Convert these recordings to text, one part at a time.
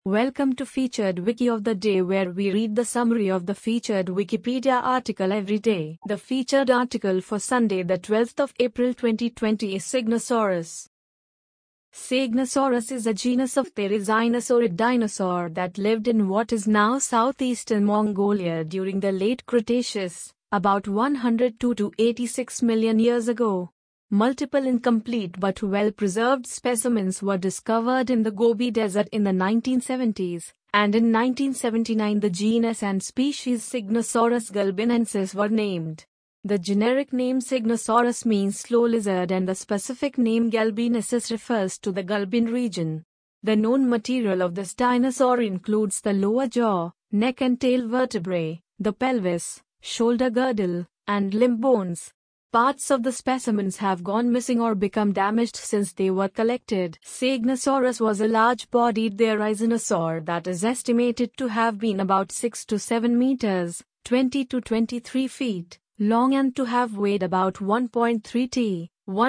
Welcome to Featured Wiki of the Day, where we read the summary of the featured Wikipedia article every day. The featured article for Sunday, the 12th of April 2020 is Cygniosaurus. Cygniosaurus is a genus of therizinosauriid dinosaur that lived in what is now southeastern Mongolia during the late Cretaceous, about 102 to 86 million years ago. Multiple incomplete but well-preserved specimens were discovered in the Gobi Desert in the 1970s, and in 1979 the genus and species Cygniosaurus galbinensis were named. The generic name Cygniosaurus means slow lizard and the specific name galbinensis refers to the Galbin region. The known material of this dinosaur includes the lower jaw, neck and tail vertebrae, the pelvis, shoulder girdle, and limb bones. Parts of the specimens have gone missing or become damaged since they were collected. Cygniosaurus was a large-bodied therizinosaur that is estimated to have been about 6 to 7 meters, 20 to 23 feet, long and to have weighed about 1.3 t,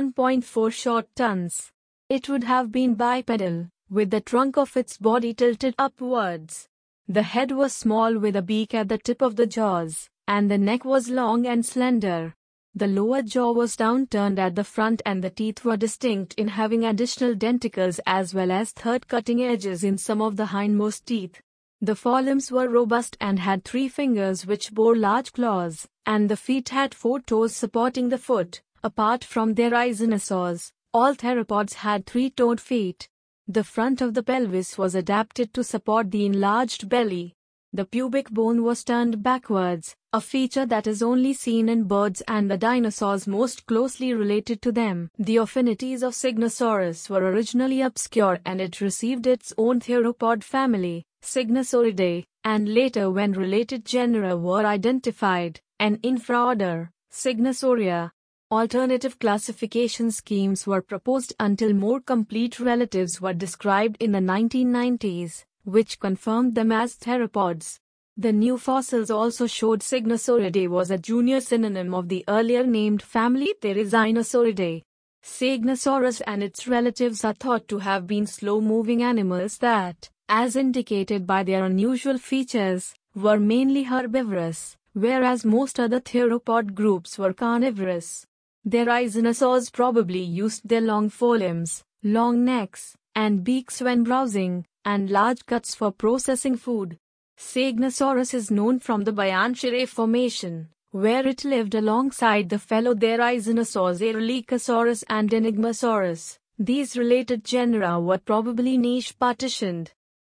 1.4 short tons. It would have been bipedal, with the trunk of its body tilted upwards. The head was small with a beak at the tip of the jaws, and the neck was long and slender. The lower jaw was downturned at the front and the teeth were distinct in having additional denticles as well as third cutting edges in some of the hindmost teeth. The forelimbs were robust and had 3 fingers which bore large claws, and the feet had 4 toes supporting the foot. Apart from therizinosaurs, all theropods had 3-toed feet. The front of the pelvis was adapted to support the enlarged belly. The pubic bone was turned backwards, a feature that is only seen in birds and the dinosaurs most closely related to them. The affinities of Cygniosaurus were originally obscure and it received its own theropod family, Cygniosauridae, and later when related genera were identified, an infraorder, Cygnosauria. Alternative classification schemes were proposed until more complete relatives were described in the 1990s, which confirmed them as theropods. The new fossils also showed Cygniosauridae was a junior synonym of the earlier named family Therizinosauridae. Cygniosaurus and its relatives are thought to have been slow-moving animals that, as indicated by their unusual features, were mainly herbivorous, whereas most other theropod groups were carnivorous. Therizinosaurs probably used their long forelimbs, long necks, and beaks when browsing, and large guts for processing food. Cygniosaurus is known from the Bayan Shireh Formation, where it lived alongside the fellow therizinosaurs Erlikosaurus and Enigmasaurus. These related genera were probably niche partitioned.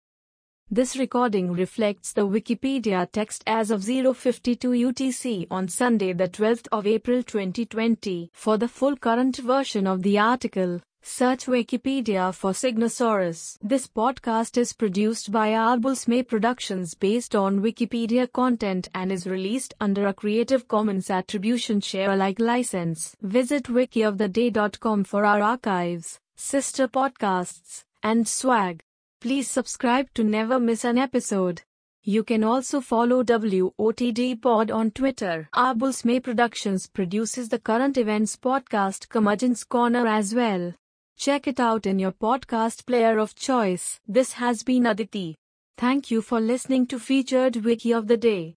This recording reflects the Wikipedia text as of 0:52 UTC on Sunday, the 12th of April 2020. For the full current version of the article, search Wikipedia for Cygniosaurus. This podcast is produced by Arbulsme Productions based on Wikipedia content and is released under a Creative Commons Attribution Share Alike license. Visit wikioftheday.com for our archives, sister podcasts, and swag. Please subscribe to never miss an episode. You can also follow WOTD Pod on Twitter. Arbulsme Productions produces the current events podcast Curmudgeon's Corner as well. Check it out in your podcast player of choice. This has been Aditi. Thank you for listening to Featured Wiki of the Day.